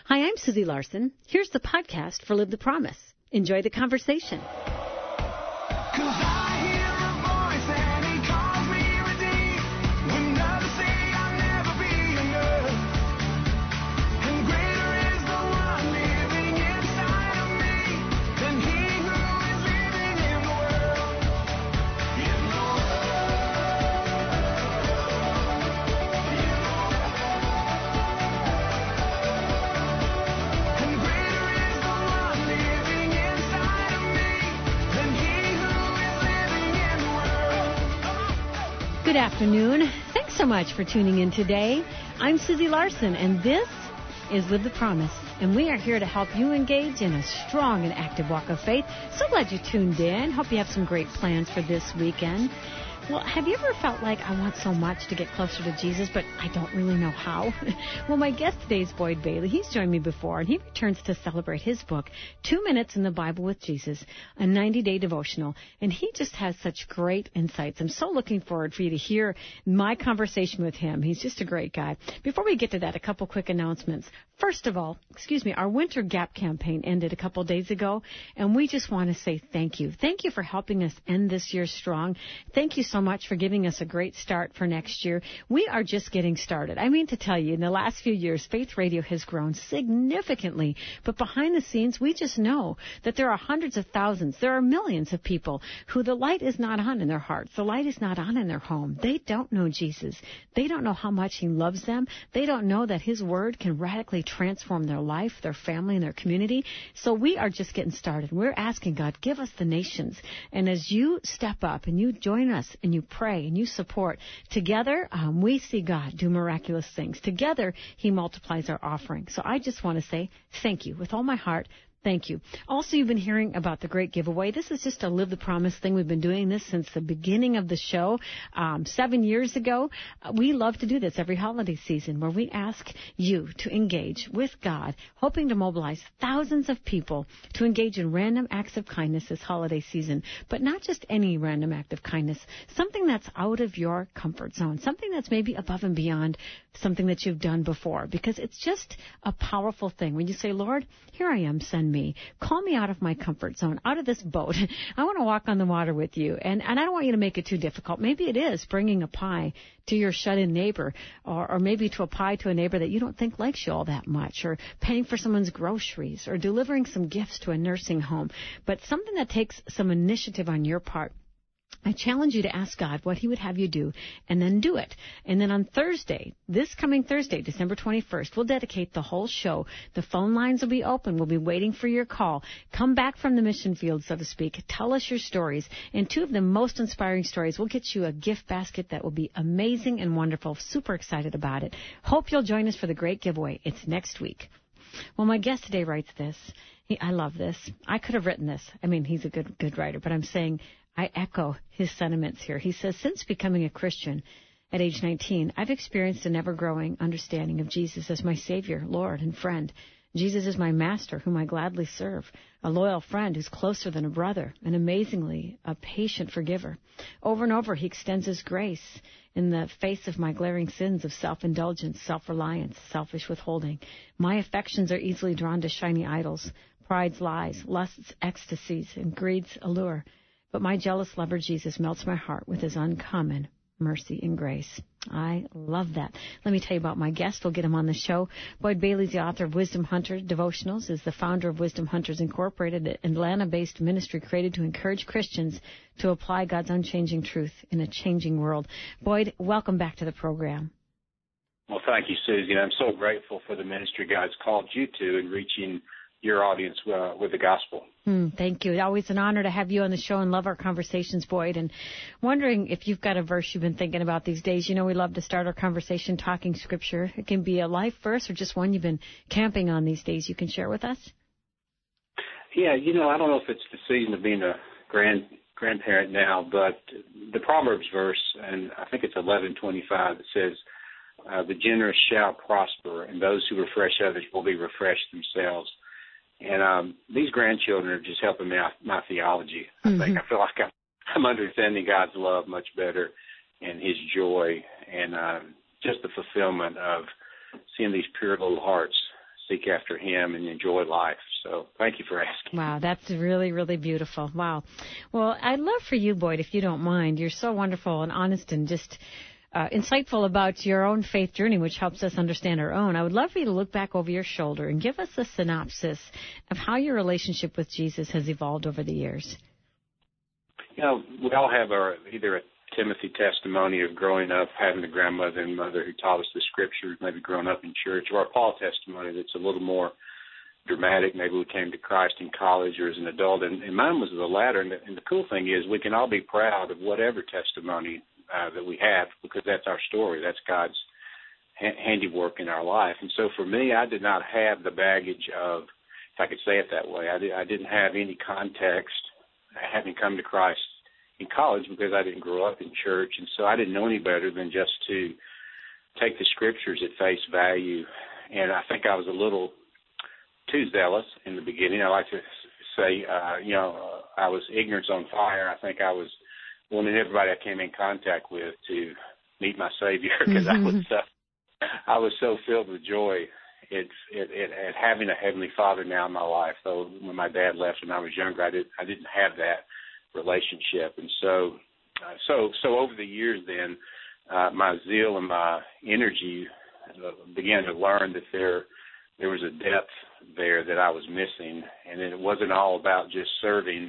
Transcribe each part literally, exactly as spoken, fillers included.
Hi, I'm Susie Larson. Here's the podcast for Live the Promise. Enjoy the conversation. Good afternoon. Thanks so much for tuning in today. I'm Susie Larson, and this is Live the Promise. And we are here to help you engage in a strong and active walk of faith. So glad you tuned in. Hope you have some great plans for this weekend. Well, have you ever felt like I want so much to get closer to Jesus, but I don't really know how? Well, my guest today is Boyd Bailey. He's joined me before, and he returns to celebrate his book, Two Minutes in the Bible with Jesus, a ninety-day devotional. And he just has such great insights. I'm so looking forward for you to hear my conversation with him. He's just a great guy. Before we get to that, a couple quick announcements. First of all, excuse me, our Winter Gap campaign ended a couple days ago, and we just want to say thank you. Thank you for helping us end this year strong. Thank you so much for giving us a great start for next year. We are just getting started. I mean to tell you, in the last few years, Faith Radio has grown significantly, but behind the scenes, we just know that there are hundreds of thousands, there are millions of people who the light is not on in their hearts. The light is not on in their home. They don't know Jesus. They don't know how much He loves them. They don't know that His Word can radically transform their life, their family, and their community. So we are just getting started. We're asking God, give us the nations. And as you step up and you join us and you pray and you support, together um, we see God do miraculous things. Together He multiplies our offering. So I just want to say thank you with all my heart. Thank you. Also, you've been hearing about the great giveaway. This is just a Live the Promise thing. We've been doing this since the beginning of the show, um, seven years ago. Uh, we love to do this every holiday season where we ask you to engage with God, hoping to mobilize thousands of people to engage in random acts of kindness this holiday season. But not just any random act of kindness, something that's out of your comfort zone, something that's maybe above and beyond something that you've done before, because it's just a powerful thing. When you say, Lord, here I am, send me. Call me out of my comfort zone, out of this boat. I want to walk on the water with you. And, and I don't want you to make it too difficult. Maybe it is bringing a pie to your shut-in neighbor, or, or maybe to a pie to a neighbor that you don't think likes you all that much, or paying for someone's groceries, or delivering some gifts to a nursing home. But something that takes some initiative on your part. I challenge you to ask God what He would have you do, and then do it. And then on Thursday, this coming Thursday, December twenty-first, we'll dedicate the whole show. The phone lines will be open. We'll be waiting for your call. Come back from the mission field, so to speak. Tell us your stories. And two of the most inspiring stories, we'll get you a gift basket that will be amazing and wonderful. Super excited about it. Hope you'll join us for the great giveaway. It's next week. Well, my guest today writes this. He, I love this. I could have written this. I mean, he's a good, good writer, but I'm saying I echo his sentiments here. He says, since becoming a Christian at age nineteen, I've experienced an ever-growing understanding of Jesus as my Savior, Lord, and friend. Jesus is my master, whom I gladly serve, a loyal friend who's closer than a brother, and amazingly, a patient forgiver. Over and over, He extends His grace in the face of my glaring sins of self-indulgence, self-reliance, selfish withholding. My affections are easily drawn to shiny idols, pride's lies, lust's ecstasies, and greed's allure. But my jealous lover, Jesus, melts my heart with His uncommon mercy and grace. I love that. Let me tell you about my guest. We'll get him on the show. Boyd Bailey is the author of Wisdom Hunter Devotionals, is the founder of Wisdom Hunters Incorporated, an Atlanta-based ministry created to encourage Christians to apply God's unchanging truth in a changing world. Boyd, welcome back to the program. Well, thank you, Susie. I'm so grateful for the ministry God's called you to in reaching your audience uh, with the gospel. Mm, thank you. It's always an honor to have you on the show and love our conversations, Boyd. And wondering if you've got a verse you've been thinking about these days. You know, we love to start our conversation talking Scripture. It can be a life verse or just one you've been camping on these days you can share with us. Yeah, you know, I don't know if it's the season of being a grand grandparent now, but the Proverbs verse, and I think it's eleven twenty-five, that says, uh, the generous shall prosper, and those who refresh others will be refreshed themselves. And um, these grandchildren are just helping me out my theology. I mm-hmm. think I feel like I'm, I'm understanding God's love much better, and His joy, and um, just the fulfillment of seeing these pure little hearts seek after him and enjoy life. So thank you for asking. Wow, that's really, really beautiful. Wow. Well, I'd love for you, Boyd, if you don't mind. You're so wonderful and honest and just uh, insightful about your own faith journey, which helps us understand our own. I would love for you to look back over your shoulder and give us a synopsis of how your relationship with Jesus has evolved over the years. You know, we all have our either a Timothy testimony of growing up, having a grandmother and mother who taught us the scriptures, maybe growing up in church, or a Paul testimony that's a little more dramatic. Maybe we came to Christ in college or as an adult, and, and mine was the latter. And the, and the cool thing is we can all be proud of whatever testimony uh, that we have, because that's our story. That's God's ha- handiwork in our life. And so for me, I did not have the baggage of, if I could say it that way, I, did, I didn't have any context having come to Christ in college, because I didn't grow up in church, and so I didn't know any better than just to take the scriptures at face value. And I think I was a little too zealous in the beginning. I like to say, uh, you know, uh, I was ignorance on fire. I think I was wanting everybody I came in contact with to meet my Savior, because mm-hmm. I was so, I was so filled with joy at, at, at having a Heavenly Father now in my life. So when my dad left when I was younger, I did I didn't have that relationship. And so, uh, so, so over the years, then uh, my zeal and my energy uh, began to learn that there, there was a depth there that I was missing, and it wasn't all about just serving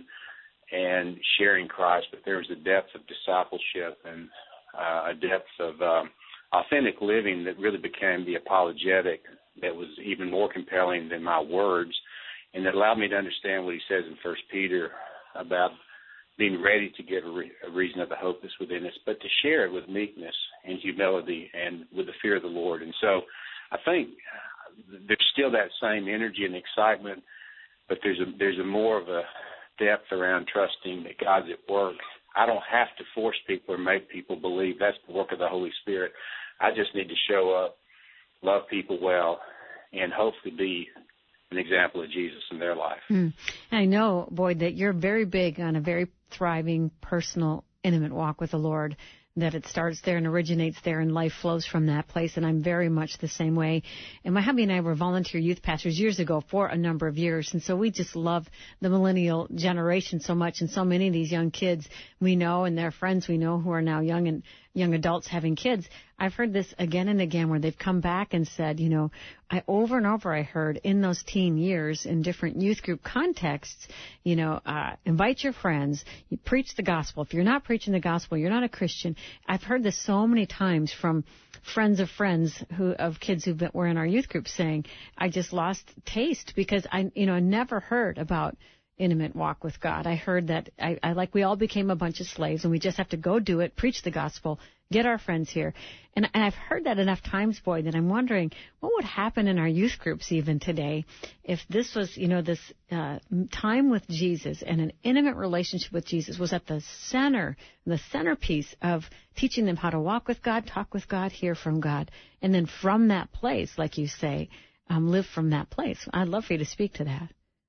and sharing Christ, but there was a depth of discipleship and uh, a depth of um, authentic living that really became the apologetic that was even more compelling than my words, and that allowed me to understand what he says in First Peter about being ready to give a, re- a reason of the hope that's within us, but to share it with meekness and humility and with the fear of the Lord. And so I think there's still that same energy and excitement, but there's a, there's a more of a depth around trusting that God's at work. I don't have to force people or make people believe. That's the work of the Holy Spirit. I just need to show up, love people well, and hopefully be an example of Jesus in their life. Mm. I know, Boyd, that you're very big on a very thriving, personal, intimate walk with the Lord, that it starts there and originates there and life flows from that place, and I'm very much the same way. And my hubby and I were volunteer youth pastors years ago for a number of years, and so we just love the millennial generation so much, and so many of these young kids we know and their friends we know who are now young and young adults having kids. I've heard this again and again where they've come back and said, you know, I over and over I heard in those teen years in different youth group contexts, you know, uh, invite your friends, you preach the gospel. If you're not preaching the gospel, you're not a Christian. I've heard this so many times from friends of friends who of kids who were in our youth group saying, I just lost taste because I, you know, never heard about intimate walk with God. I heard that I, I like we all became a bunch of slaves and we just have to go do it, preach the gospel, get our friends here. And, and I've heard that enough times, Boyd, that I'm wondering what would happen in our youth groups even today if this was, you know, this uh, time with Jesus and an intimate relationship with Jesus was at the center, the centerpiece of teaching them how to walk with God, talk with God, hear from God, and then from that place, like you say, um, live from that place. I'd love for you to speak to that.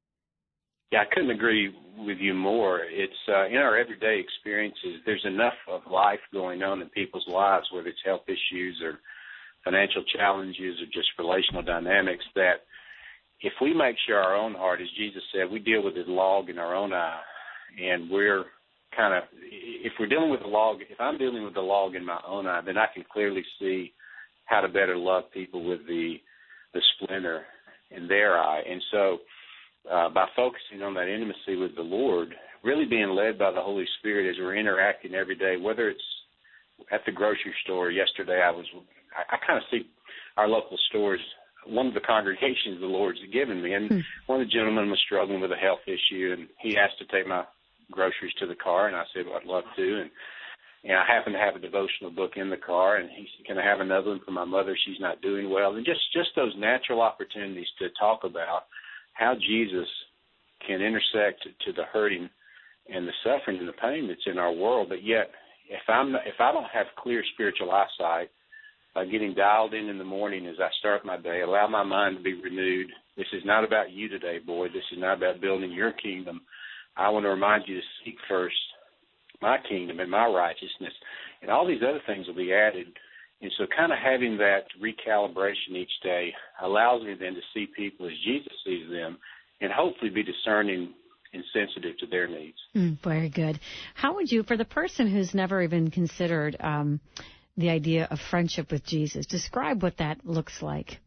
Yeah, I couldn't agree with you more. It's uh, in our everyday experiences, there's enough of life going on in people's lives, whether it's health issues or financial challenges or just relational dynamics, that if we make sure our own heart, as Jesus said, we deal with the log in our own eye, and we're kind of, if we're dealing with the log, if I'm dealing with the log in my own eye, then I can clearly see how to better love people with the the splinter in their eye. And so Uh, by focusing on that intimacy with the Lord, really being led by the Holy Spirit as we're interacting every day, whether it's at the grocery store. Yesterday I was, I, I kind of see our local stores, one of the congregations the Lord's given me, and hmm. one of the gentlemen was struggling with a health issue, and he asked to take my groceries to the car, and I said, well, I'd love to, and and I happen to have a devotional book in the car, and he said, can I have another one for my mother? She's not doing well. And just, just those natural opportunities to talk about how Jesus can intersect to the hurting and the suffering and the pain that's in our world. But yet, if I'm not, if I don't have clear spiritual eyesight, by getting dialed in in the morning as I start my day, allow my mind to be renewed. This is not about you today, boy. This is not about building your kingdom. I want to remind you to seek first my kingdom and my righteousness, and all these other things will be added. And so kind of having that recalibration each day allows me then to see people as Jesus sees them and hopefully be discerning and sensitive to their needs. Mm, very good. How would you, for the person who's never even considered um, the idea of friendship with Jesus, describe what that looks like?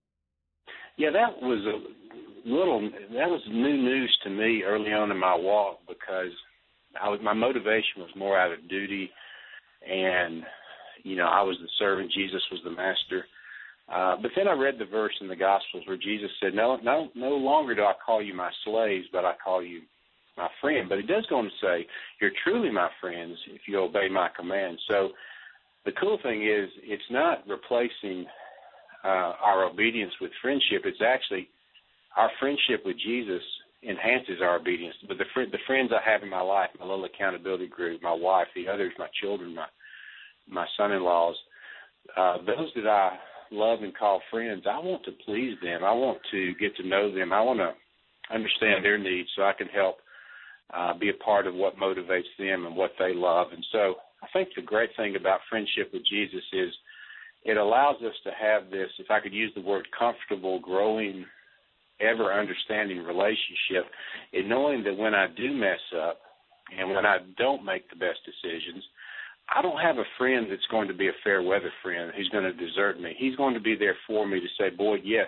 Yeah, that was a little, that was new news to me early on in my walk because I was, my motivation was more out of duty, and, you know, I was the servant, Jesus was the master. Uh, but then I read the verse in the Gospels where Jesus said, no, no, no longer do I call you my slaves, but I call you my friend. But he does go on to say, you're truly my friends if you obey my commands. So the cool thing is it's not replacing uh, our obedience with friendship. It's actually our friendship with Jesus enhances our obedience. But the, fr- the friends I have in my life, my little accountability group, my wife, the others, my children, my, my son-in-laws, uh, those that I love and call friends, I want to please them. I want to get to know them. I want to understand their needs so I can help uh, be a part of what motivates them and what they love. And so I think the great thing about friendship with Jesus is it allows us to have this, if I could use the word comfortable, growing, ever understanding relationship, in knowing that when I do mess up and when I don't make the best decisions, I don't have a friend that's going to be a fair weather friend who's going to desert me. He's going to be there for me to say, Boyd, yes,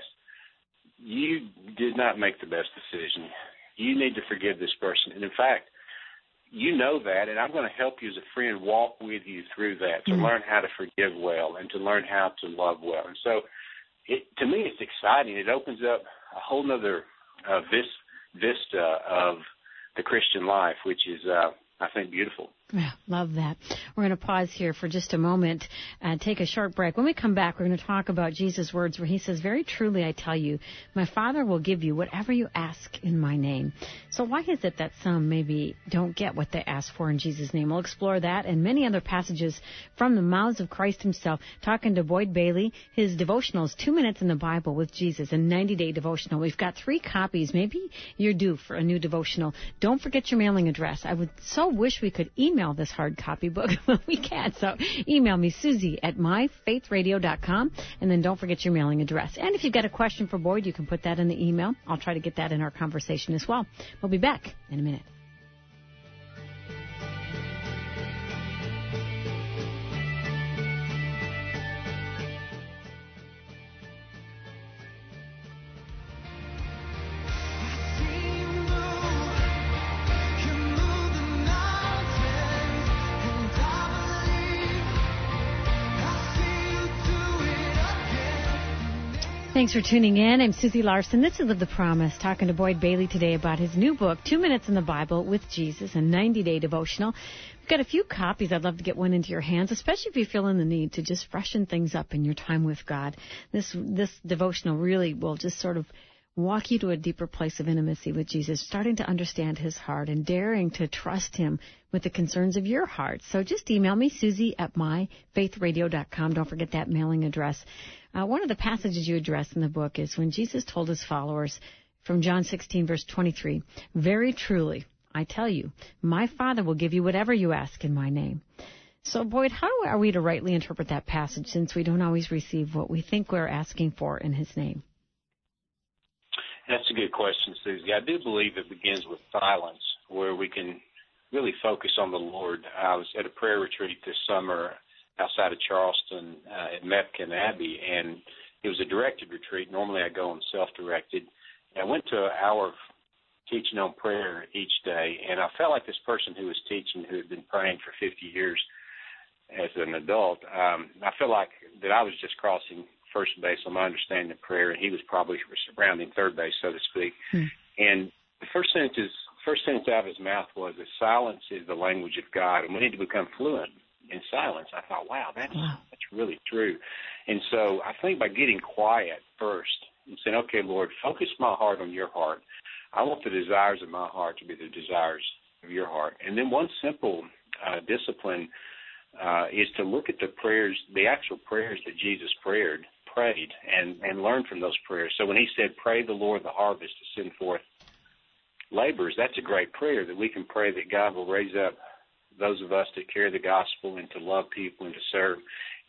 you did not make the best decision. You need to forgive this person. And in fact, you know that, and I'm going to help you as a friend walk with you through that to mm-hmm. learn how to forgive well and to learn how to love well. And so it, to me, it's exciting. It opens up a whole other uh, vis, vista of the Christian life, which is, uh, I think, beautiful. Yeah, love that. We're going to pause here for just a moment and take a short break. When we come back, we're going to talk about Jesus' words where he says, very truly I tell you, my Father will give you whatever you ask in my name. So why is it that some maybe don't get what they ask for in Jesus' name? We'll explore that and many other passages from the mouths of Christ himself. Talking to Boyd Bailey, his devotional is Two Minutes in the Bible with Jesus, a ninety-day devotional. We've got three copies. Maybe you're due for a new devotional. Don't forget your mailing address. I would so wish we could email this hard copy book, but we can't. So email me, Susie, at my faith radio dot com, and then don't forget your mailing address. And if you've got a question for Boyd, you can put that in the email. I'll try to get that in our conversation as well. We'll be back in a minute. Thanks for tuning in. I'm Susie Larson. This is Live the Promise, talking to Boyd Bailey today about his new book, Two Minutes in the Bible with Jesus, a ninety-day devotional. We've got a few copies. I'd love to get one into your hands, especially if you're feeling the need to just freshen things up in your time with God. This this devotional really will just sort of walk you to a deeper place of intimacy with Jesus, starting to understand his heart and daring to trust him with the concerns of your heart. So just email me, Susie, at my faith radio dot com. Don't forget that mailing address. Uh, one of the passages you address in the book is when Jesus told his followers from John sixteen, verse twenty-three, very truly, I tell you, my Father will give you whatever you ask in my name. So, Boyd, how are we to rightly interpret that passage since we don't always receive what we think we're asking for in his name? That's a good question, Susie. I do believe it begins with silence, where we can really focus on the Lord. I was at a prayer retreat this summer outside of Charleston uh, at Mepkin Abbey, and it was a directed retreat. Normally I go on self-directed. I went to an hour of teaching on prayer each day, and I felt like this person who was teaching, who had been praying for fifty years as an adult, um, I felt like that I was just crossing first base on my understanding of prayer, and he was probably rounding third base, so to speak. Hmm. And the first sentence, is, first sentence out of his mouth was that silence is the language of God, and we need to become fluent in silence. I thought, wow, that's wow. that's really true. And so I think by getting quiet first and saying, okay, Lord, focus my heart on your heart. I want the desires of my heart to be the desires of your heart. And then one simple uh, discipline uh, is to look at the prayers, the actual prayers that Jesus prayed, prayed and, and learn from those prayers. So when he said, pray the Lord the harvest to send forth laborers, that's a great prayer that we can pray that God will raise up those of us that carry the gospel and to love people and to serve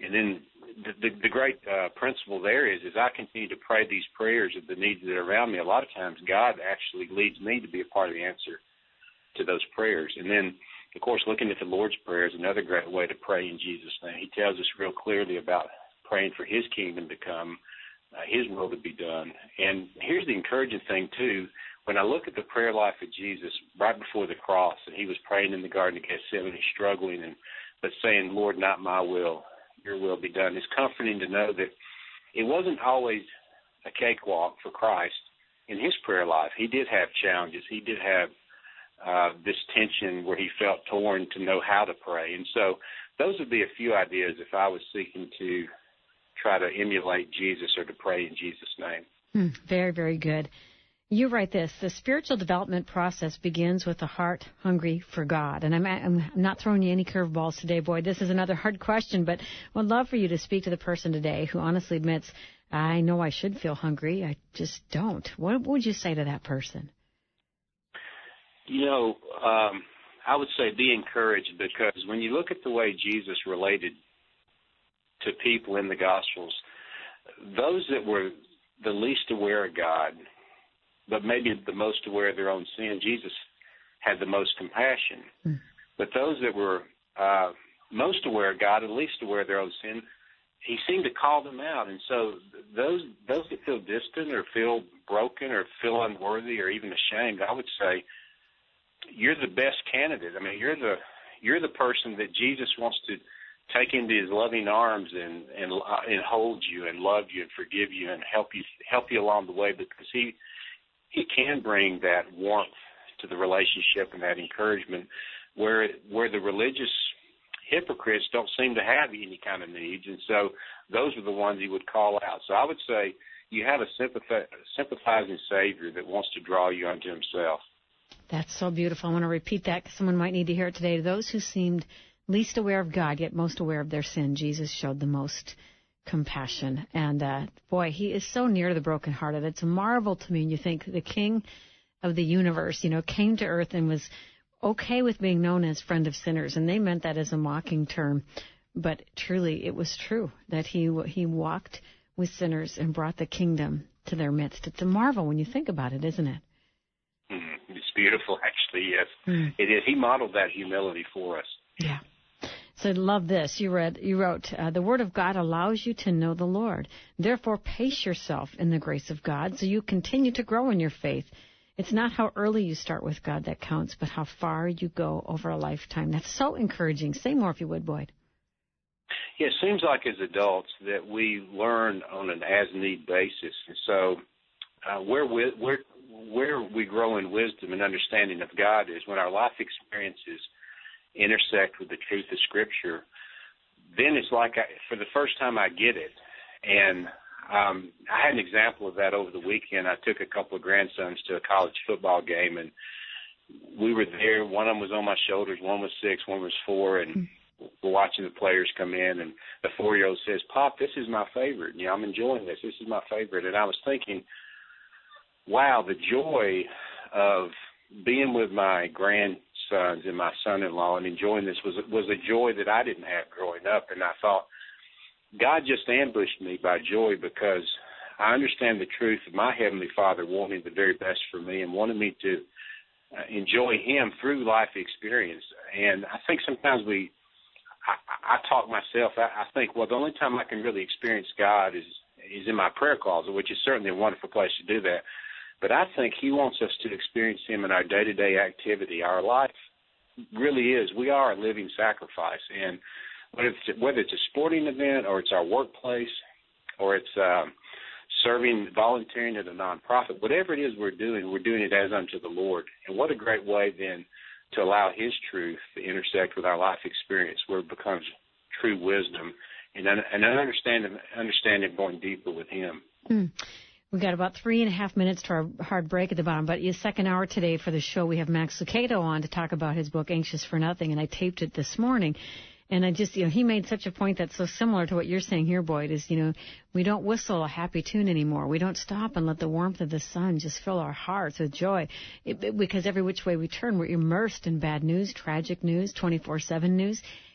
And then the, the, the great uh, principle there is, as I continue to pray these prayers of the needs that are around me, a lot of times God actually leads me to be a part of the answer to those prayers. And then, of course, looking at the Lord's Prayer is another great way to pray in Jesus' name. He tells us real clearly about praying for his kingdom to come, uh, his will to be done. And here's the encouraging thing, too. When I look at the prayer life of Jesus right before the cross, and he was praying in the Garden of Gethsemane, struggling, and but saying, Lord, not my will, your will be done. It's comforting to know that it wasn't always a cakewalk for Christ in his prayer life. He did have challenges. He did have uh, this tension where he felt torn to know how to pray. And so those would be a few ideas if I was seeking to try to emulate Jesus or to pray in Jesus' name. Hmm, very, very good. You write this: the spiritual development process begins with a heart hungry for God. And I'm, I'm not throwing you any curveballs today, Boyd. This is another hard question, but would love for you to speak to the person today who honestly admits, I know I should feel hungry, I just don't. What would you say to that person? You know, um, I would say be encouraged, because when you look at the way Jesus related to people in the Gospels, those that were the least aware of God, but maybe the most aware of their own sin, Jesus had the most compassion. Mm. But those that were uh, most aware of God, and least aware of their own sin, he seemed to call them out. And so those those that feel distant or feel broken or feel unworthy or even ashamed, I would say you're the best candidate. I mean, you're the you're the person that Jesus wants to take into his loving arms and and uh, and hold you and love you and forgive you and help you help you along the way, because he he can bring that warmth to the relationship and that encouragement where where the religious hypocrites don't seem to have any kind of needs, and so those are the ones he would call out. So I would say you have a sympathiz- sympathizing Savior that wants to draw you unto himself. That's so beautiful. I want to repeat that because someone might need to hear it today. To those who seemed least aware of God, yet most aware of their sin, Jesus showed the most compassion. And, uh, boy, he is so near to the brokenhearted. It's a marvel to me when you think the King of the universe, you know, came to earth and was okay with being known as friend of sinners. And they meant that as a mocking term. But truly, it was true that he he walked with sinners and brought the kingdom to their midst. It's a marvel when you think about it, isn't it? Mm, it's beautiful, actually, yes. Mm. It is. He modeled that humility for us. Yeah. So I love this. You read, you wrote, uh, the Word of God allows you to know the Lord. Therefore, pace yourself in the grace of God so you continue to grow in your faith. It's not how early you start with God that counts, but how far you go over a lifetime. That's so encouraging. Say more if you would, Boyd. Yeah, it seems like as adults that we learn on an as-need basis. And so uh, where, we, where, where we grow in wisdom and understanding of God is when our life experiences intersect with the truth of Scripture. Then it's like I, for the first time I get it. And um, I had an example of that over the weekend. I took a couple of grandsons to a college football game, and we were there. One of them was on my shoulders. One was six. One was four. And we're watching the players come in, and the four-year-old says, Pop, this is my favorite. You know, I'm enjoying this. This is my favorite. And I was thinking, wow, the joy of being with my grandsons and my son-in-law and enjoying this was was a joy that I didn't have growing up. And I thought, God just ambushed me by joy, because I understand the truth of my Heavenly Father wanting the very best for me and wanting me to uh, enjoy Him through life experience. And I think sometimes we, I, I talk myself, I, I think, well, the only time I can really experience God is, is in my prayer closet, which is certainly a wonderful place to do that. But I think He wants us to experience Him in our day-to-day activity. Our life really is, we are a living sacrifice. And whether it's, whether it's a sporting event or it's our workplace or it's um, serving, volunteering at a nonprofit, whatever it is we're doing, we're doing it as unto the Lord. And what a great way then to allow His truth to intersect with our life experience, where it becomes true wisdom and an, and an understanding, understanding going deeper with Him. Mm. We've got about three and a half minutes to our hard break at the bottom, but the second hour today for the show, we have Max Lucado on to talk about his book, Anxious for Nothing, and I taped it this morning. And I just, you know, he made such a point that's so similar to what you're saying here, Boyd, is, you know, we don't whistle a happy tune anymore. We don't stop and let the warmth of the sun just fill our hearts with joy. It, it, because every which way we turn, we're immersed in bad news, tragic news, twenty-four seven news.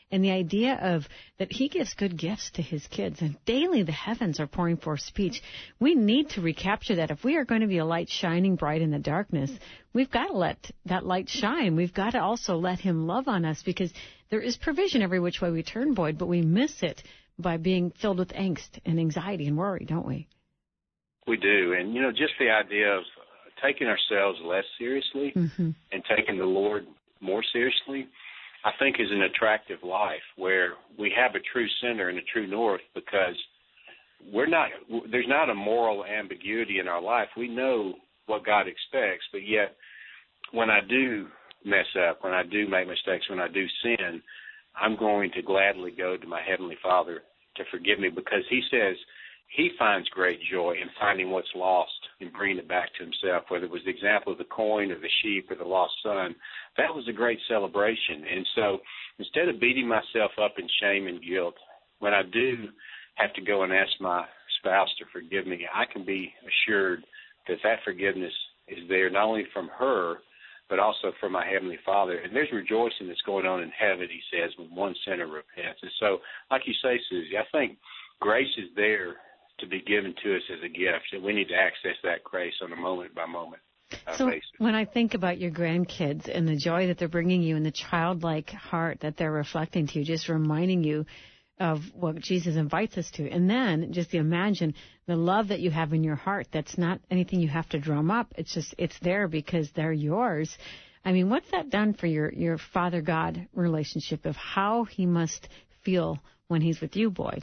And the idea of that he gives good gifts to his kids, and daily the heavens are pouring forth speech. We need to recapture that. If we are going to be a light shining bright in the darkness, we've got to let that light shine. We've got to also let him love on us, because there is provision every which way we turn, Boyd, but we miss it by being filled with angst and anxiety and worry, don't we? We do. And, you know, just the idea of taking ourselves less seriously mm-hmm. and taking the Lord more seriously, I think is an attractive life where we have a true center and a true north, because we're not, there's not a moral ambiguity in our life. We know what God expects, but yet when I do mess up, when I do make mistakes, when I do sin, I'm going to gladly go to my Heavenly Father to forgive me, because he says he finds great joy in finding what's lost and bringing it back to himself, whether it was the example of the coin or the sheep or the lost son. That was a great celebration. And so instead of beating myself up in shame and guilt, when I do have to go and ask my spouse to forgive me, I can be assured that that forgiveness is there not only from her, but also from my Heavenly Father. And there's rejoicing that's going on in heaven, he says, when one sinner repents. And so, like you say, Susie, I think grace is there to be given to us as a gift, and we need to access that grace on a moment-by-moment uh, so basis. When I think about your grandkids and the joy that they're bringing you and the childlike heart that they're reflecting to you, just reminding you of what Jesus invites us to, and then just imagine the love that you have in your heart that's not anything you have to drum up. It's just, it's there because they're yours. I mean, what's that done for your, your Father-God relationship, of how he must feel when he's with you, Boyd?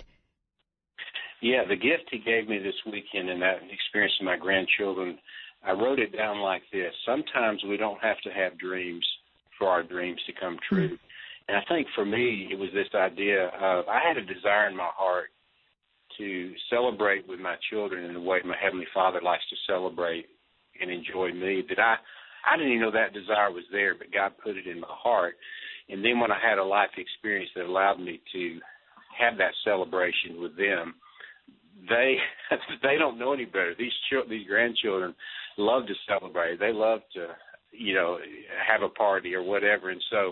Yeah, the gift he gave me this weekend and that experience of my grandchildren, I wrote it down like this. Sometimes we don't have to have dreams for our dreams to come true. Mm-hmm. And I think for me, it was this idea of, I had a desire in my heart to celebrate with my children in the way my Heavenly Father likes to celebrate and enjoy me, that I, I didn't even know that desire was there, but God put it in my heart. And then when I had a life experience that allowed me to have that celebration with them, they they don't know any better. These ch- these grandchildren love to celebrate. They love to, you know, have a party or whatever. And so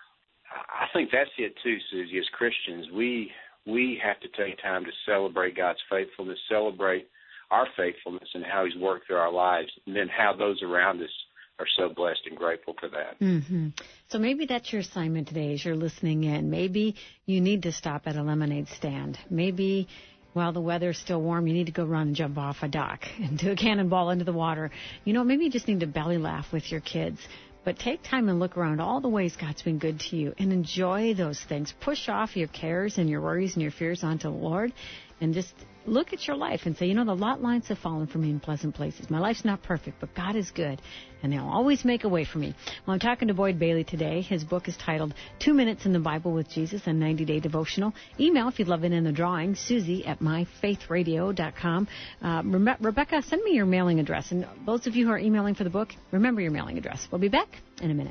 I think that's it too, Susie. As Christians, we we have to take time to celebrate God's faithfulness, celebrate our faithfulness and how he's worked through our lives, and then how those around us are so blessed and grateful for that. Mm-hmm. So maybe that's your assignment today as you're listening in. Maybe you need to stop at a lemonade stand. Maybe while the weather's still warm, you need to go run and jump off a dock and do a cannonball into the water. You know, maybe you just need to belly laugh with your kids. But take time and look around all the ways God's been good to you and enjoy those things. Push off your cares and your worries and your fears onto the Lord, and just look at your life and say, you know, the lot lines have fallen for me in pleasant places. My life's not perfect, but God is good, and he'll always make a way for me. Well, I'm talking to Boyd Bailey today. His book is titled Two Minutes in the Bible with Jesus, a ninety-day devotional. Email, if you'd love it in the drawing, Susie at my faith radio dot com. Uh, Rebe- Rebecca, send me your mailing address. And those of you who are emailing for the book, remember your mailing address. We'll be back in a minute.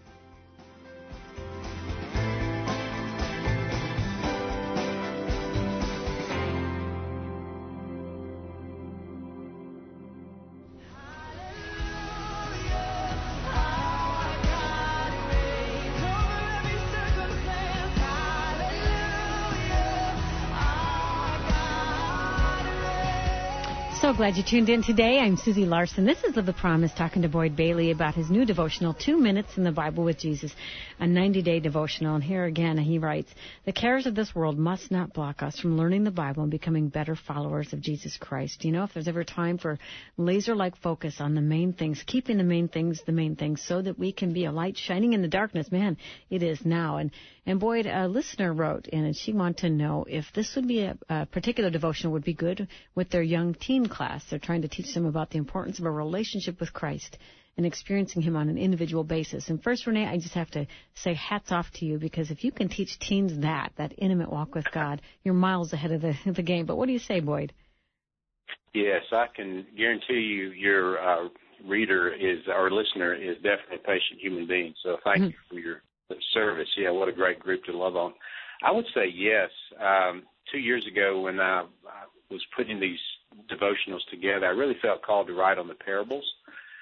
So glad you tuned in today. I'm Susie Larson. This is Live the Promise, talking to Boyd Bailey about his new devotional, Two Minutes in the Bible with Jesus, a ninety-day devotional. And here again, he writes, the cares of this world must not block us from learning the Bible and becoming better followers of Jesus Christ. You know, if there's ever time for laser-like focus on the main things, keeping the main things the main things so that we can be a light shining in the darkness, man, it is now. And And Boyd, a listener wrote in, and she wanted to know if this would be a, a particular devotional would be good with their young teen class. They're trying to teach them about the importance of a relationship with Christ and experiencing him on an individual basis. And first, Renee, I just have to say hats off to you, because if you can teach teens that, that intimate walk with God, you're miles ahead of the, the game. But what do you say, Boyd? Yes, I can guarantee you your uh, reader is, or listener is definitely a patient human being. So thank mm-hmm. you for your service. Yeah, what a great group to love on. I would say yes. Um, two years ago when I, I was putting these devotionals together, I really felt called to write on the parables.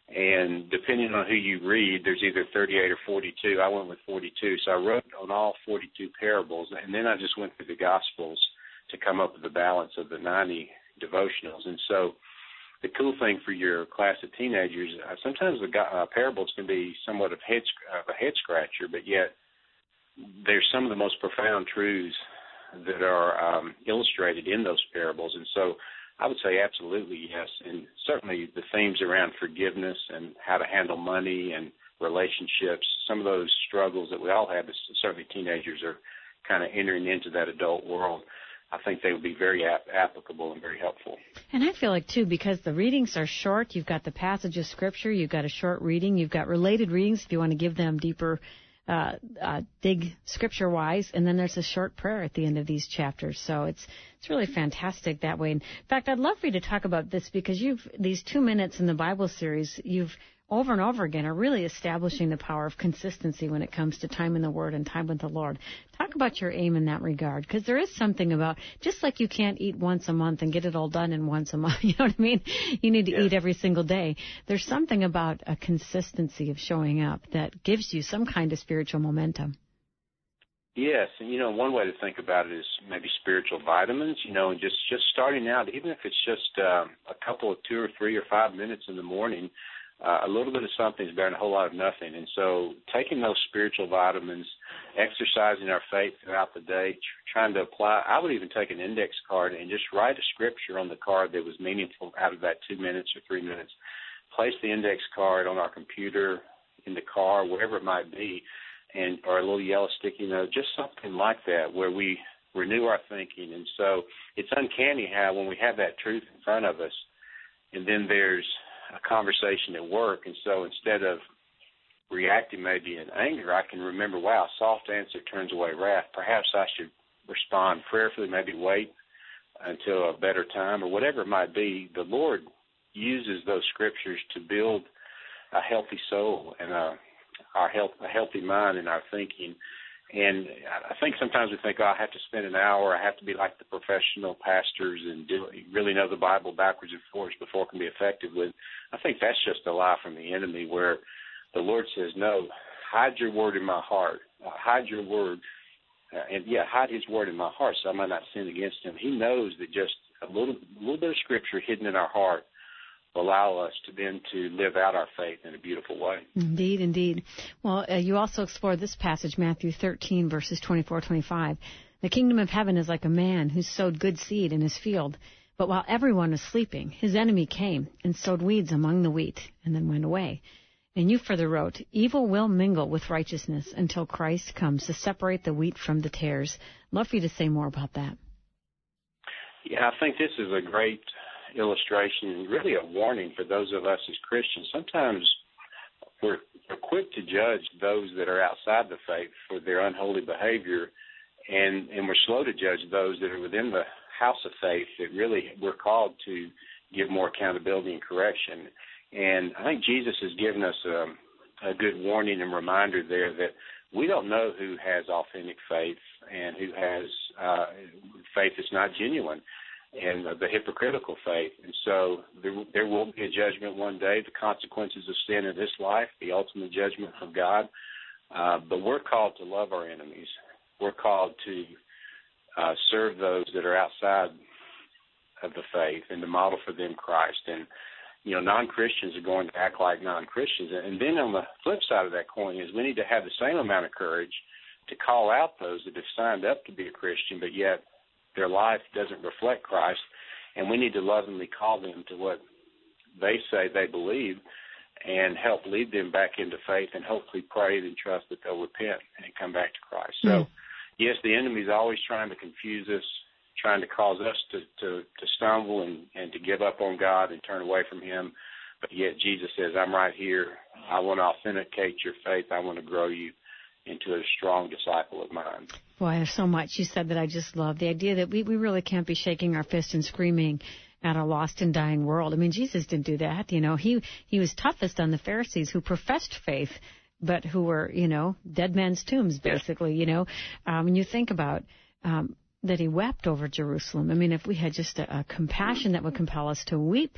And depending on who you read, there's either thirty-eight or forty-two. I went with forty-two. So I wrote on all forty-two parables, and then I just went through the Gospels to come up with the balance of the ninety devotionals. And so the cool thing for your class of teenagers, uh, sometimes the uh, parables can be somewhat of, head, of a head-scratcher, but yet there's some of the most profound truths that are um, illustrated in those parables. And so I would say absolutely yes, and certainly the themes around forgiveness and how to handle money and relationships, some of those struggles that we all have, certainly teenagers are kind of entering into that adult world. I think they would be very ap- applicable and very helpful. And I feel like, too, because the readings are short, you've got the passage of Scripture, you've got a short reading, you've got related readings if you want to give them deeper Uh, uh, dig scripture-wise, and then there's a short prayer at the end of these chapters. So it's it's really fantastic that way. In fact, I'd love for you to talk about this because you've these two minutes in the Bible series, you've over and over again are really establishing the power of consistency when it comes to time in the Word and time with the Lord. Talk about your aim in that regard, because there is something about, just like you can't eat once a month and get it all done in once a month, you know what I mean? You need to yes. eat every single day. There's something about a consistency of showing up that gives you some kind of spiritual momentum. Yes, and, you know, one way to think about it is maybe spiritual vitamins, you know, and just, just starting out, even if it's just uh, a couple of two or three or five minutes in the morning, Uh, a little bit of something is better than a whole lot of nothing. And so taking those spiritual vitamins, exercising our faith throughout the day, tr- trying to apply, I would even take an index card and just write a scripture on the card that was meaningful out of that two minutes or three minutes. Place the index card on our computer, in the car, wherever it might be, and or a little yellow sticky note, just something like that where we renew our thinking. And so it's uncanny how when we have that truth in front of us, and then there's a conversation at work, and so instead of reacting maybe in anger, I can remember, wow, soft answer turns away wrath. Perhaps I should respond prayerfully, maybe wait until a better time, or whatever it might be. The Lord uses those scriptures to build a healthy soul and a, our health, a healthy mind in our thinking. And I think sometimes we think, oh, I have to spend an hour, I have to be like the professional pastors and do, really know the Bible backwards and forwards before it can be effective with. I think that's just a lie from the enemy where the Lord says, no, hide your word in my heart. Uh, hide your word. Uh, and, yeah, hide his word in my heart so I might not sin against him. He knows that just a little, a little bit of scripture hidden in our heart will allow us to then to live out our faith in a beautiful way. Indeed, indeed. Well, uh, you also explore this passage, Matthew thirteen, verses twenty-four, twenty-five. The kingdom of heaven is like a man who sowed good seed in his field. But while everyone was sleeping, his enemy came and sowed weeds among the wheat and then went away. And you further wrote, evil will mingle with righteousness until Christ comes to separate the wheat from the tares. Love for you to say more about that. Yeah, I think this is a great illustration and really a warning for those of us as Christians. Sometimes we're, we're quick to judge those that are outside the faith for their unholy behavior, and, and we're slow to judge those that are within the house of faith that really we're called to give more accountability and correction. And I think Jesus has given us a, a good warning and reminder there that we don't know who has authentic faith and who has uh, faith that's not genuine, and the hypocritical faith. And so there, there will be a judgment one day, the consequences of sin in this life, the ultimate judgment from God. Uh, but we're called to love our enemies. We're called to uh, serve those that are outside of the faith and to model for them Christ. And, you know, non-Christians are going to act like non-Christians. And then on the flip side of that coin is we need to have the same amount of courage to call out those that have signed up to be a Christian, but yet their life doesn't reflect Christ, and we need to lovingly call them to what they say they believe and help lead them back into faith and hopefully pray and trust that they'll repent and come back to Christ. So, mm. yes, the enemy is always trying to confuse us, trying to cause us to, to, to stumble and, and to give up on God and turn away from him, but yet Jesus says, I'm right here. I want to authenticate your faith. I want to grow you into a strong disciple of mine. Boy, there's so much you said that I just love. The idea that we, we really can't be shaking our fist and screaming at a lost and dying world. I mean, Jesus didn't do that. You know, he, he was toughest on the Pharisees who professed faith, but who were, you know, dead men's tombs, basically, you know. Um, when you think about um, that he wept over Jerusalem. I mean, if we had just a, a compassion that would compel us to weep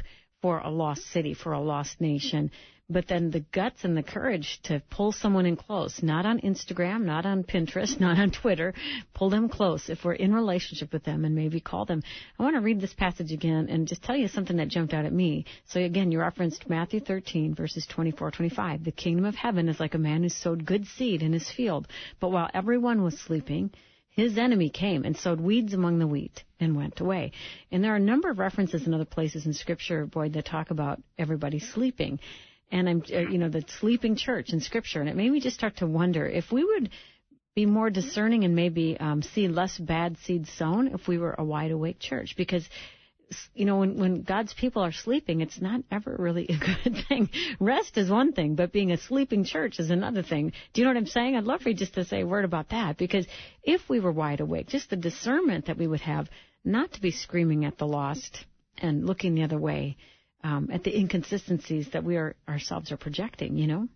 for a lost city, for a lost nation. But then the guts and the courage to pull someone in close, not on Instagram, not on Pinterest, not on Twitter, pull them close if we're in relationship with them and maybe call them. I want to read this passage again and just tell you something that jumped out at me. So again, you referenced Matthew thirteen, verses twenty-four, twenty-five. The kingdom of heaven is like a man who sowed good seed in his field. But while everyone was sleeping, his enemy came and sowed weeds among the wheat and went away. And there are a number of references in other places in Scripture, Boyd, that talk about everybody sleeping. And I'm, you know, the sleeping church in Scripture. And it made me just start to wonder if we would be more discerning and maybe um, see less bad seeds sown if we were a wide awake church. Because, you know, when, when God's people are sleeping, it's not ever really a good thing. Rest is one thing, but being a sleeping church is another thing. Do you know what I'm saying? I'd love for you just to say a word about that. Because if we were wide awake, just the discernment that we would have not to be screaming at the lost and looking the other way, Um, at the inconsistencies that we are ourselves are projecting, you know?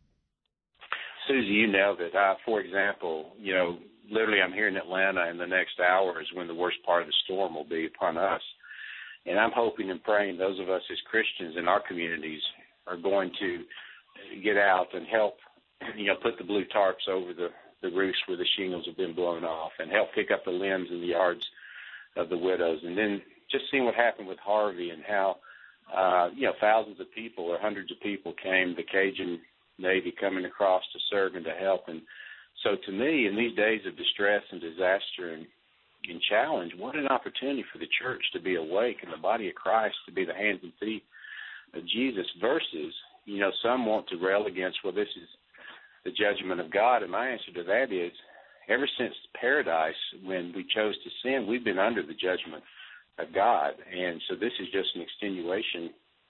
Susie, you nailed it. Uh, for example, you know, literally I'm here in Atlanta, and the next hour is when the worst part of the storm will be upon us. And I'm hoping and praying those of us as Christians in our communities are going to get out and help, you know, put the blue tarps over the, the roofs where the shingles have been blown off and help pick up the limbs in the yards of the widows. And then just seeing what happened with Harvey and how, uh, you know, thousands of people or hundreds of people came, the Cajun Navy coming across to serve and to help. And so to me, in these days of distress and disaster and, and challenge, what an opportunity for the church to be awake and the body of Christ to be the hands and feet of Jesus versus, you know, some want to rail against, well, this is the judgment of God. And my answer to that is, ever since paradise, when we chose to sin, we've been under the judgment of God. And so this is just an extenuation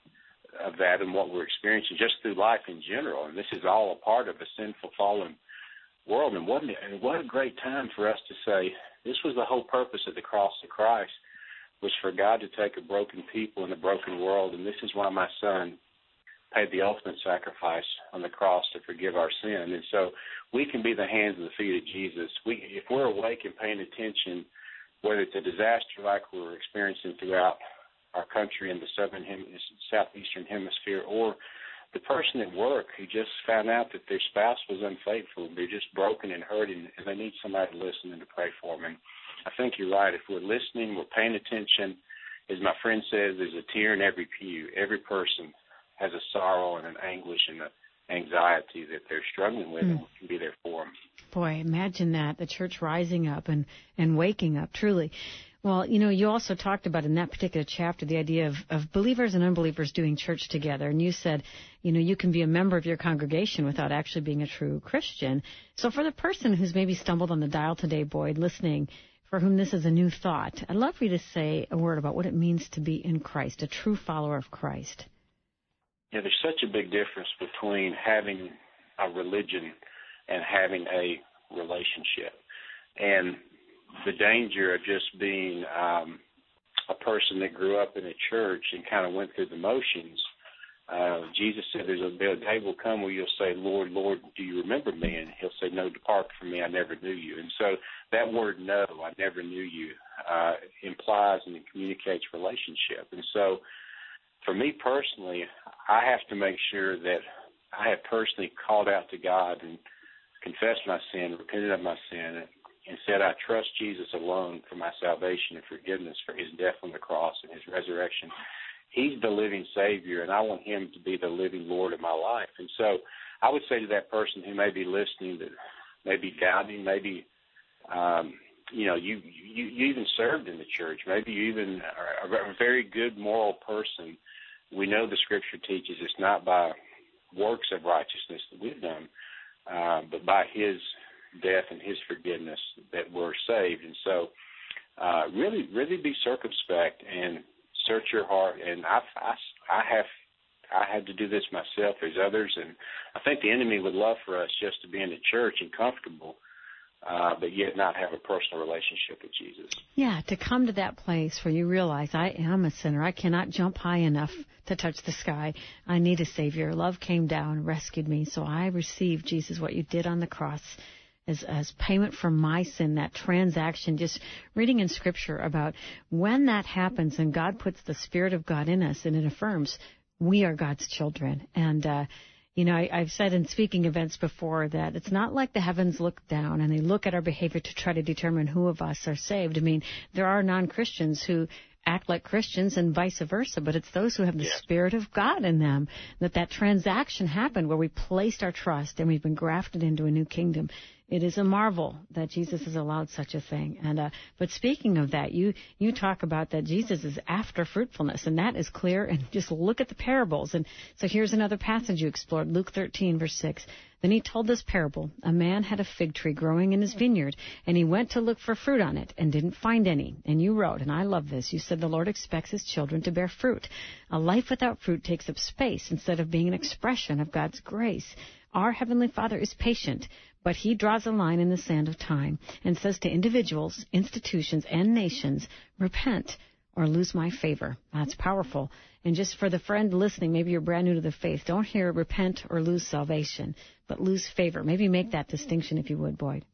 of that and what we're experiencing just through life in general. And this is all a part of a sinful, fallen world. And what, and what a great time for us to say, this was the whole purpose of the cross of Christ, was for God to take a broken people and a broken world. And this is why my son paid the ultimate sacrifice on the cross to forgive our sin. And so we can be the hands and the feet of Jesus. We, if we're awake and paying attention, whether it's a disaster like we're experiencing throughout our country in the southern hem- southeastern hemisphere, or the person at work who just found out that their spouse was unfaithful, they're just broken and hurting, and they need somebody to listen and to pray for them. And I think you're right. If we're listening, we're paying attention. As my friend says, there's a tear in every pew. Every person has a sorrow and an anguish and an anxiety that they're struggling with, mm. and we can be there for them. Boy, imagine that, the church rising up and, and waking up, truly. Well, you know, you also talked about in that particular chapter the idea of, of believers and unbelievers doing church together. And you said, you know, you can be a member of your congregation without actually being a true Christian. So for the person who's maybe stumbled on the dial today, Boyd, listening, for whom this is a new thought, I'd love for you to say a word about what it means to be in Christ, a true follower of Christ. Yeah, there's such a big difference between having a religion and having a relationship. And the danger of just being um, a person that grew up in a church and kind of went through the motions, uh, Jesus said there's a, a day will come where you'll say, Lord, Lord, do you remember me? And he'll say, no, depart from me, I never knew you. And so that word no, I never knew you, uh, implies and it communicates relationship. And so for me personally, I have to make sure that I have personally called out to God and confessed my sin, repented of my sin, and said I trust Jesus alone for my salvation and forgiveness, for his death on the cross and his resurrection. He's the living Savior, and I want him to be the living Lord of my life. And so I would say to that person who may be listening, that may be doubting, maybe, um, you know, you, you, you even served in the church. Maybe you even are a very good moral person. We know the Scripture teaches it's not by works of righteousness that we've done, uh, but by his death and his forgiveness that we're saved. And so uh, really, really be circumspect and search your heart. And I, I, I have I had to do this myself. There's others, and I think the enemy would love for us just to be in the church and comfortable, uh, but yet not have a personal relationship with Jesus. Yeah, to come to that place where you realize I am a sinner. I cannot jump high enough to touch the sky. I need a Savior. Love came down and rescued me, so I received, Jesus, what you did on the cross as, as payment for my sin, that transaction. Just reading in Scripture about when that happens and God puts the Spirit of God in us and it affirms We are God's children. And, uh, you know, I, I've said in speaking events before that it's not like the heavens look down and they look at our behavior to try to determine who of us are saved. I mean, there are non-Christians who act like Christians and vice versa, but it's those who have the Yeah. Spirit of God in them that that transaction happened where we placed our trust and we've been grafted into a new kingdom. It is a marvel that Jesus has allowed such a thing. And uh, but speaking of that, you you talk about that Jesus is after fruitfulness, and that is clear. And just look at the parables. And so here's another passage you explored, Luke thirteen, verse six. Then he told this parable. A man had a fig tree growing in his vineyard, and he went to look for fruit on it and didn't find any. And you wrote, and I love this, you said the Lord expects his children to bear fruit. A life without fruit takes up space instead of being an expression of God's grace. Our Heavenly Father is patient, but he draws a line in the sand of time and says to individuals, institutions, and nations, repent or lose my favor. That's powerful. And just for the friend listening, maybe you're brand new to the faith, don't hear repent or lose salvation, but lose favor. Maybe make that distinction if you would, Boyd.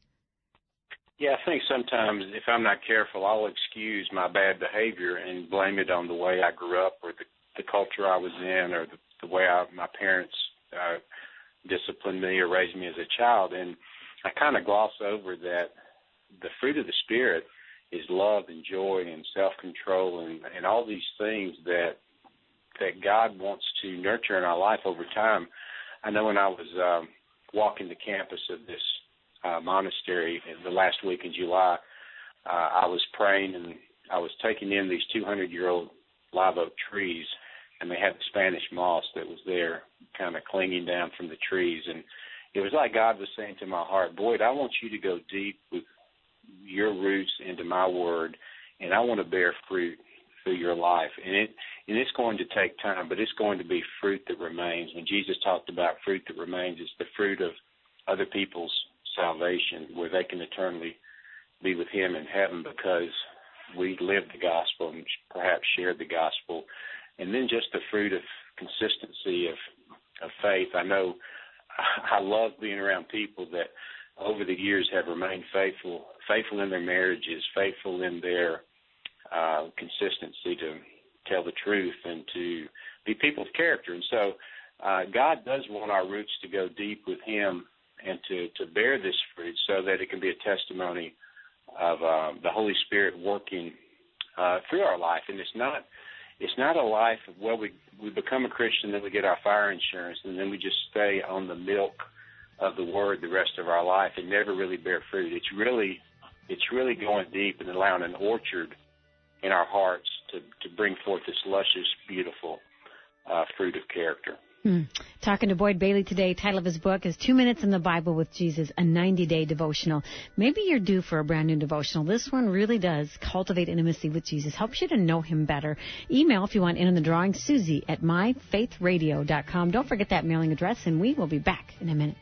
Yeah, I think sometimes if I'm not careful, I'll excuse my bad behavior and blame it on the way I grew up or the, the culture I was in or the, the way I, my parents uh, disciplined me or raised me as a child. And I kind of gloss over that the fruit of the Spirit is love and joy and self-control and, and all these things that that God wants to nurture in our life over time. I know when I was um, walking the campus of this uh, monastery in the last week in July, uh, I was praying and I was taking in these two hundred year old live oak trees, and they had the Spanish moss that was there kind of clinging down from the trees. And it was like God was saying to my heart, Boyd, I want you to go deep with your roots into my word, and I want to bear fruit through your life. And it and it's going to take time, but it's going to be fruit that remains. When Jesus talked about fruit that remains, it's the fruit of other people's salvation, where they can eternally be with him in heaven because we lived the gospel and perhaps shared the gospel. And then just the fruit of consistency of, of faith. I know I love being around people that over the years have remained faithful, faithful in their marriages, faithful in their uh, consistency to tell the truth and to be people of character. And so uh, God does want our roots to go deep with him and to, to bear this fruit so that it can be a testimony of uh, the Holy Spirit working uh, through our life. And it's not it's not a life of, well, we, we become a Christian, then we get our fire insurance, and then we just stay on the milk of the Word the rest of our life and never really bear fruit. It's really it's really going deep and allowing an orchard in our hearts to, to bring forth this luscious, beautiful uh, fruit of character. Hmm. Talking to Boyd Bailey today. Title of his book is Two Minutes in the Bible with Jesus, a ninety-day devotional. Maybe you're due for a brand new devotional. This one really does cultivate intimacy with Jesus, helps you to know him better. Email if you want in on the drawing, Susie at my faith radio dot com. Don't forget that mailing address, and we will be back in a minute.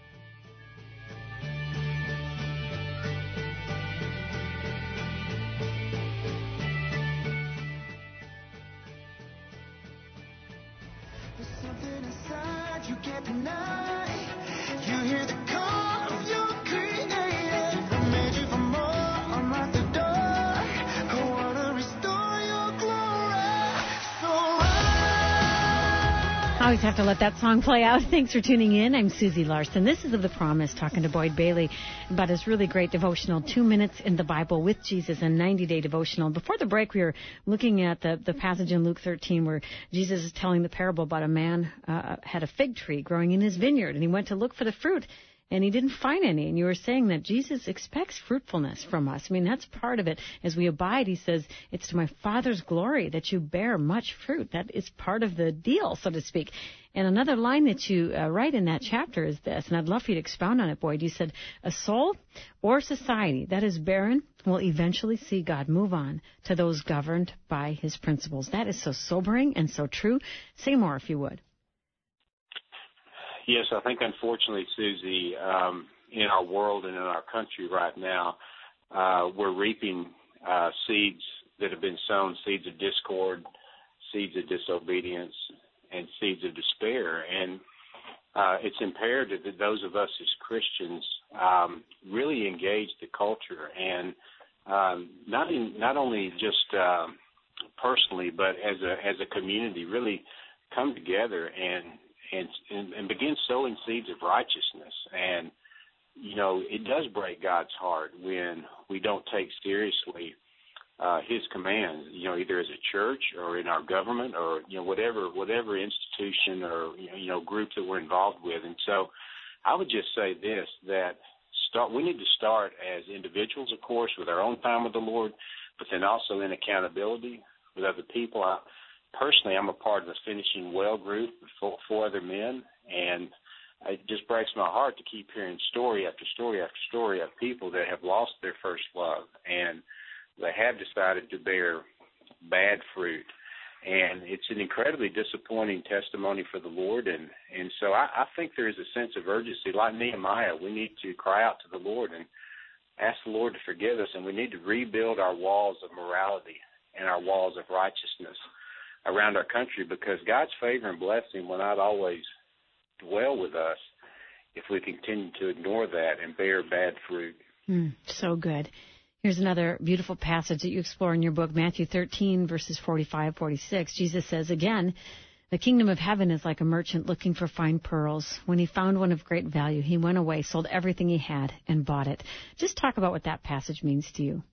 Always have to let that song play out. Thanks for tuning in. I'm Susie Larson. This is Of the Promise, talking to Boyd Bailey about his really great devotional, Two Minutes in the Bible with Jesus, a ninety-day devotional. Before the break, we were looking at the, the passage in Luke thirteen where Jesus is telling the parable about a man uh, had a fig tree growing in his vineyard, and he went to look for the fruit, and he didn't find any. And you were saying that Jesus expects fruitfulness from us. I mean, that's part of it. As we abide, he says, it's to my Father's glory that you bear much fruit. That is part of the deal, so to speak. And another line that you uh, write in that chapter is this, and I'd love for you to expound on it, Boyd. You said, a soul or society that is barren will eventually see God move on to those governed by his principles. That is so sobering and so true. Say more, if you would. Yes, I think unfortunately, Susie, um, in our world and in our country right now, uh, we're reaping uh, seeds that have been sown, seeds of discord, seeds of disobedience, and seeds of despair. And uh, it's imperative that those of us as Christians um, really engage the culture, and um, not in, not only just uh, personally, but as a as a community, really come together and, and and and begin sowing seeds of righteousness. And, you know, it does break God's heart when we don't take seriously uh, his commands, you know, either as a church or in our government or, you know, whatever whatever institution or, you know, group that we're involved with. And so I would just say this, that start we need to start as individuals, of course, with our own time with the Lord, but then also in accountability with other people. I, personally, I'm a part of the Finishing Well group with four, four other men, and it just breaks my heart to keep hearing story after story after story of people that have lost their first love, and they have decided to bear bad fruit. And it's an incredibly disappointing testimony for the Lord. And, and so I, I think there is a sense of urgency. Like Nehemiah, we need to cry out to the Lord and ask the Lord to forgive us, and we need to rebuild our walls of morality and our walls of righteousness around our country, because God's favor and blessing will not always dwell with us if we continue to ignore that and bear bad fruit. Mm, so good. Here's another beautiful passage that you explore in your book, Matthew thirteen, verses forty-five, forty-six. Jesus says, again, the kingdom of heaven is like a merchant looking for fine pearls. When he found one of great value, he went away, sold everything he had, and bought it. Just talk about what that passage means to you.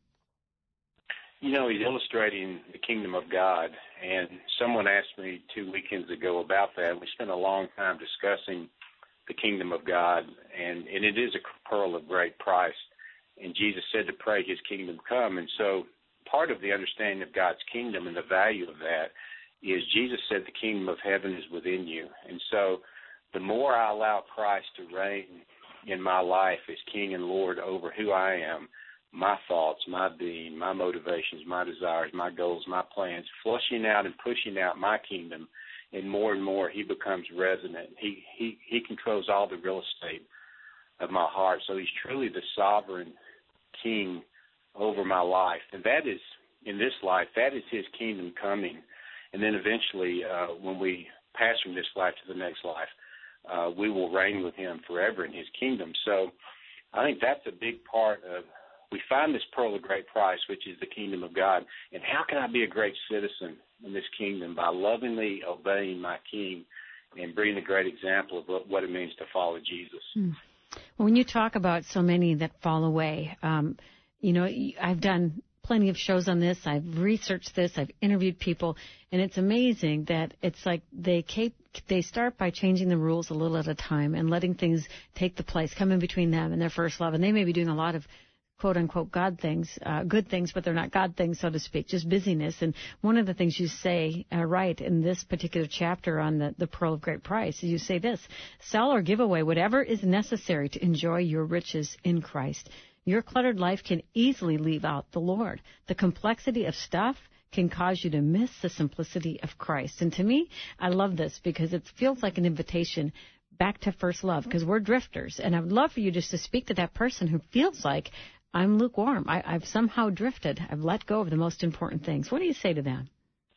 You know, he's illustrating the kingdom of God, and someone asked me two weekends ago about that, and we spent a long time discussing the kingdom of God, and, and it is a pearl of great price. And Jesus said to pray his kingdom come. And so part of the understanding of God's kingdom and the value of that is Jesus said the kingdom of heaven is within you. And so the more I allow Christ to reign in my life as King and Lord over who I am, my thoughts, my being, my motivations, my desires, my goals, my plans, flushing out and pushing out my kingdom, and more and more he becomes resident. He he he controls all the real estate of my heart. So he's truly the sovereign king over my life. And that is, in this life, that is his kingdom coming. And then eventually, uh, when we pass from this life to the next life, uh, we will reign with him forever in his kingdom. So I think that's a big part of, we find this pearl of great price, which is the kingdom of God. And how can I be a great citizen in this kingdom? By lovingly obeying my king and bringing a great example of what it means to follow Jesus. Mm. Well, when you talk about so many that fall away, um, you know, I've done plenty of shows on this. I've researched this. I've interviewed people, and it's amazing that it's like they keep, they start by changing the rules a little at a time and letting things take the place, come in between them and their first love. And they may be doing a lot of quote-unquote God things, uh, good things, but they're not God things, so to speak, just busyness. And one of the things you say, uh, right, in this particular chapter on the, the pearl of great price, you say this: sell or give away whatever is necessary to enjoy your riches in Christ. Your cluttered life can easily leave out the Lord. The complexity of stuff can cause you to miss the simplicity of Christ. And to me, I love this because it feels like an invitation back to first love, because we're drifters. And I would love for you just to speak to that person who feels like, I'm lukewarm. I, I've somehow drifted. I've let go of the most important things. What do you say to them?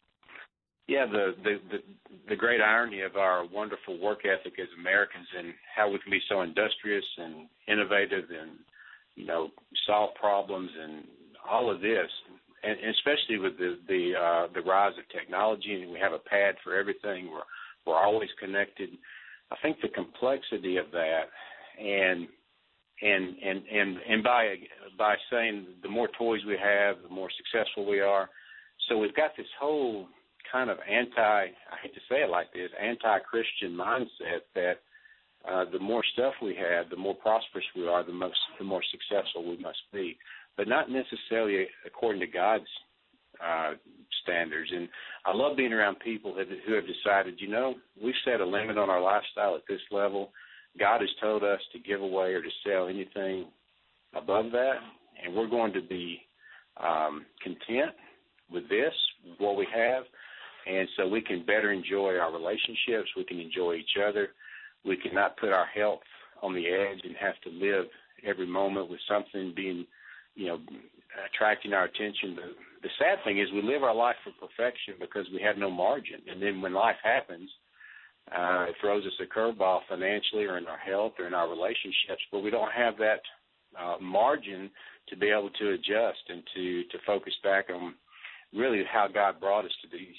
Yeah, the, the, the, the great irony of our wonderful work ethic as Americans and how we can be so industrious and innovative and, you know, solve problems and all of this, and especially with the the, uh, the rise of technology, and we have a pad for everything. We're, we're always connected. I think the complexity of that and And and and and by by saying the more toys we have, the more successful we are. So we've got this whole kind of anti, I hate to say it like this, anti-Christian mindset that uh, the more stuff we have, the more prosperous we are, the most the more successful we must be, but not necessarily according to God's uh, standards. And I love being around people who, who have decided, you know, we've set a limit on our lifestyle at this level. God has told us to give away or to sell anything above that, and we're going to be um, content with this, with what we have, and so we can better enjoy our relationships. We can enjoy each other. We cannot put our health on the edge and have to live every moment with something being, you know, attracting our attention. The, the sad thing is we live our life for perfection because we have no margin, and then when life happens, Uh, it throws us a curveball financially or in our health or in our relationships, but we don't have that uh, margin to be able to adjust and to, to focus back on really how God brought us to these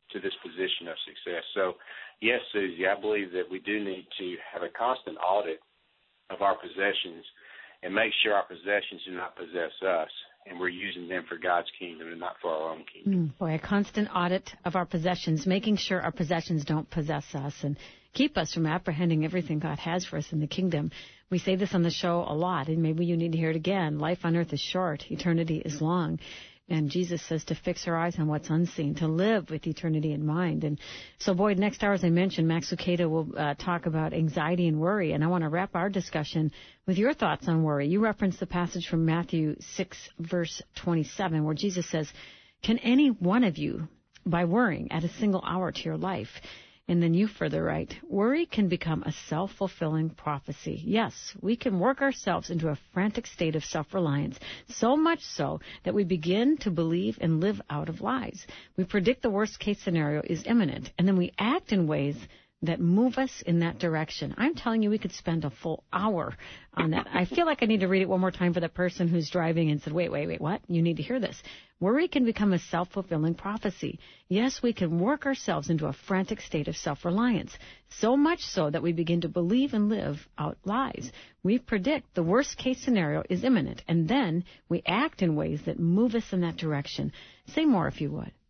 to this position of success. So, yes, Susie, I believe that we do need to have a constant audit of our possessions and make sure our possessions do not possess us, and we're using them for God's kingdom and not for our own kingdom. Mm, boy, a constant audit of our possessions, making sure our possessions don't possess us and keep us from apprehending everything God has for us in the kingdom. We say this on the show a lot, and maybe you need to hear it again. Life on earth is short. Eternity is long. And Jesus says to fix our eyes on what's unseen, to live with eternity in mind. And so, Boyd, next hour, as I mentioned, Max Lucado will uh, talk about anxiety and worry. And I want to wrap our discussion with your thoughts on worry. You referenced the passage from Matthew six, verse twenty-seven, where Jesus says, "Can any one of you, by worrying, add a single hour to your life?" And then you further write, "Worry can become a self-fulfilling prophecy." Yes, we can work ourselves into a frantic state of self-reliance, so much so that we begin to believe and live out of lies. We predict the worst-case scenario is imminent, and then we act in ways that move us in that direction. I'm telling you, we could spend a full hour on that. I feel like I need to read it one more time for the person who's driving and said, wait, wait, wait, what? You need to hear this. Worry can become a self-fulfilling prophecy. Yes, we can work ourselves into a frantic state of self-reliance, so much so that we begin to believe and live out lies. We predict the worst-case scenario is imminent, and then we act in ways that move us in that direction. Say more, if you would.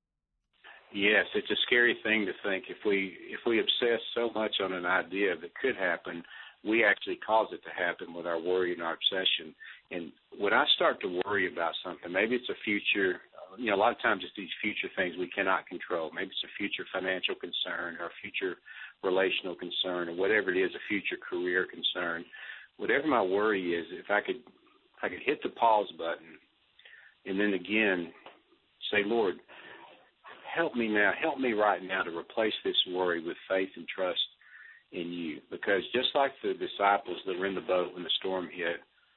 Yes, it's a scary thing to think if we if we obsess so much on an idea that could happen, we actually cause it to happen with our worry and our obsession. And when I start to worry about something, maybe it's a future, you know, a lot of times it's these future things we cannot control. Maybe it's a future financial concern or a future relational concern or whatever it is, a future career concern. Whatever my worry is, if I could, if I could hit the pause button and then again say, Lord, help me now, help me right now to replace this worry with faith and trust in you. Because just like the disciples that were in the boat when the storm hit,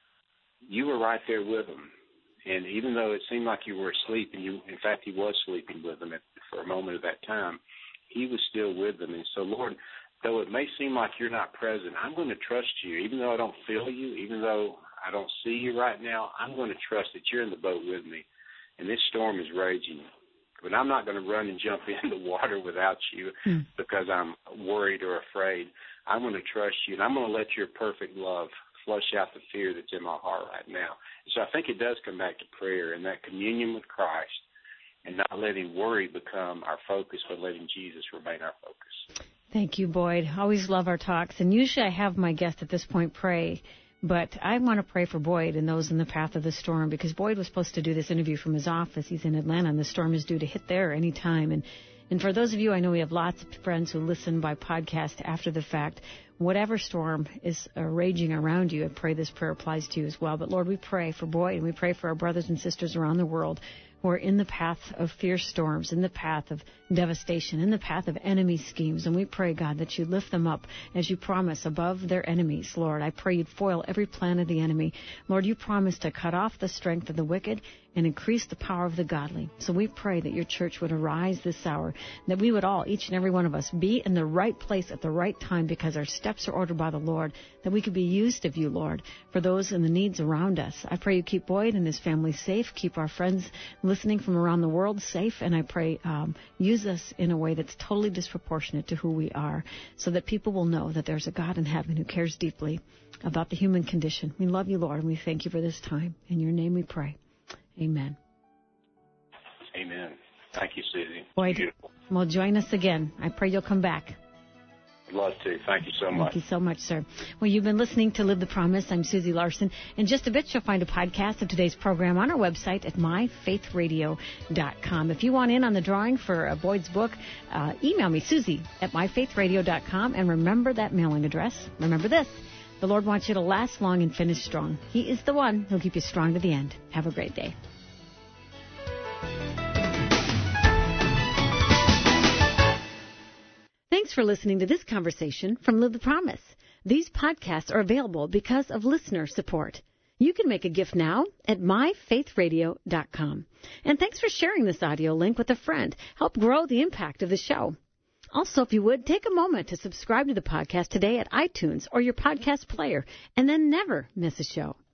you were right there with them. And even though it seemed like you were asleep, and you, in fact, he was sleeping with them at, for a moment of that time, he was still with them. And so, Lord, though it may seem like you're not present, I'm going to trust you. Even though I don't feel you, even though I don't see you right now, I'm going to trust that you're in the boat with me. And this storm is raging. But I'm not going to run and jump in the water without you mm. because I'm worried or afraid. I'm going to trust you, and I'm going to let your perfect love flush out the fear that's in my heart right now. So I think it does come back to prayer and that communion with Christ and not letting worry become our focus, but letting Jesus remain our focus. Thank you, Boyd. Always love our talks. And usually I have my guest at this point pray. But I want to pray for Boyd and those in the path of the storm, because Boyd was supposed to do this interview from his office. He's in Atlanta, and the storm is due to hit there any time. And, and for those of you, I know we have lots of friends who listen by podcast after the fact. Whatever storm is uh, raging around you, I pray this prayer applies to you as well. But, Lord, we pray for Boyd, and we pray for our brothers and sisters around the world who are in the path of fierce storms, in the path of devastation, in the path of enemy schemes. And we pray, God, that you lift them up as you promise above their enemies, Lord. I pray you'd foil every plan of the enemy. Lord, you promise to cut off the strength of the wicked and increase the power of the godly. So we pray that your church would arise this hour, that we would all, each and every one of us, be in the right place at the right time because our steps are ordered by the Lord, that we could be used of you, Lord, for those in the needs around us. I pray you keep Boyd and his family safe, keep our friends listening from around the world safe, and I pray um, use us in a way that's totally disproportionate to who we are, so that people will know that there's a God in heaven who cares deeply about the human condition. We love you, Lord, and we thank you for this time. In your name we pray. Amen. Amen. Thank you, Susie. Boyd, beautiful. Well, join us again. I pray you'll come back. I'd love to. Thank you so much. Thank you so much, sir. Well, you've been listening to Live the Promise. I'm Susie Larson. In just a bit, you'll find a podcast of today's program on our website at my faith radio dot com. If you want in on the drawing for uh, Boyd's book, uh, email me, Susie, at my faith radio dot com. And remember that mailing address. Remember this. The Lord wants you to last long and finish strong. He is the one who'll keep you strong to the end. Have a great day. Thanks for listening to this conversation from Live the Promise. These podcasts are available because of listener support. You can make a gift now at my faith radio dot com. And thanks for sharing this audio link with a friend. Help grow the impact of the show. Also, if you would, take a moment to subscribe to the podcast today at iTunes or your podcast player, and then never miss a show.